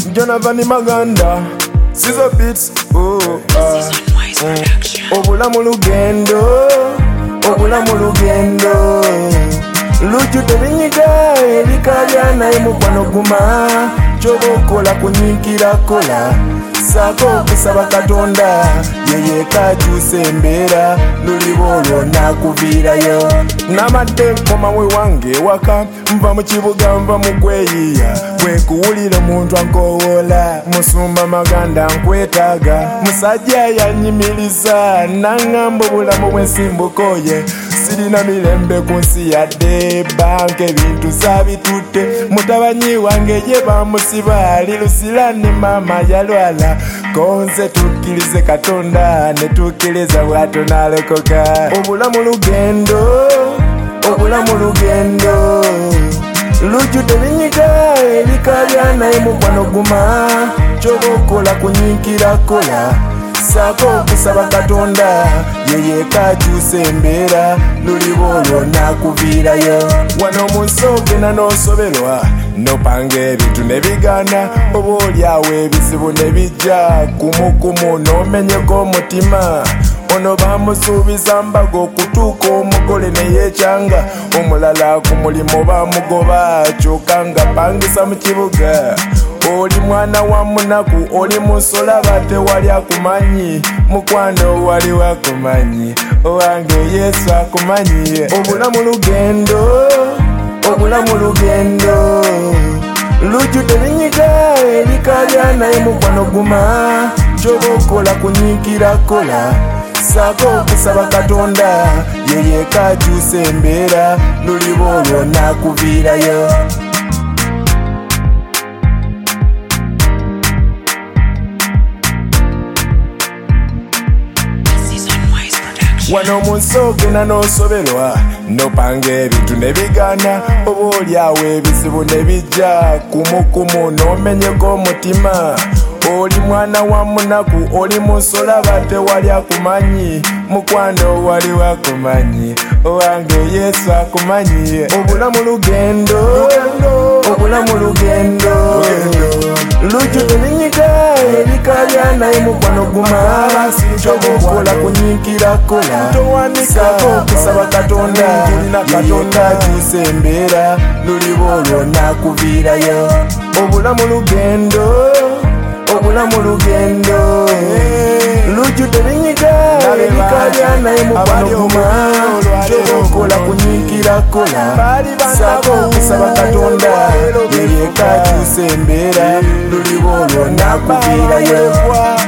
Jonathan Maganda, Sizzle Beats. Obulamu lugendo, obulamu lugendo. Luju tebinyika ebikabya naye mukwano guma. Kyobokola kunyikira kola. Sako kusaba Katonda yeye kajusa embeera lulibolo nakuvirayo. Namadde komawe wange waka nva mu kibuga nva mu kweyiya kwekuwulira omuntu ankowola Musumba Maganda nkwetaaga musajja yanyimiriza nangamba obulamu bwensimbukoye sirina mirembe ku nsi yadde banka ebintu zabitutte mutabanyi wange ye bamusiba ali Lusira ne mama yalwala konze tukkirize Katonda ne tukkiriza bwato nalokoka. Obulamu lugendo, obulamu lugendo. Luju tebinyika ebikabya naye mukwano guma. Kyobokola kunyikira kola. Sako kusaba Katonda yeye kajusa embeera lulibolo nakuvirayo. Wano musoge n'osoberwa nopanga ebintu nebigana oba olyawo ebizibu nebijja kumukumu nomenyeko omutima. Ono bamusuubiza mbago okutuuka omugole neyekyanga omulala ku mulimu bamugoba kyokka nga pangisa mu kibuga. Oli mwana wa munaku oli musola batewali akumanyi mukwano wali wakumanyi owange Yesu akumanyi. Obulamu lugendo, obulamu lugendo. Luju tebinyika ebikabya naye mukwano guma. Kyobokola kunyikira kola. Sako kusaba Katonda yeye kajusa embeera lulibolo nakuvirayo. Wano musoge n'osoberwa nopanga ebintu nebigana oba olyawo ebizibu nebijja kumukumu nomenyeko omutima. Oli mwana wa munaku oli musola batewali akumanyi mukwano wali wakumanyi owange Yesu akumanyi. Obulamu lugendo, obulamu lugendo. Luju tebinyika ebikabya naye mukwano guma. Kyobokola kunyikira kola. Sako kusaba Katonda yeye kajusa embeera lulibolo nakuvirayo. Obulamu lugendo, obulamu lugendo. Luju tebinyika ebikabya naye mukwano guma. Kyobokola kunyikira kola. Sako kusaba Katonda yeye kajusa embeera lulibolo nakuvirayo.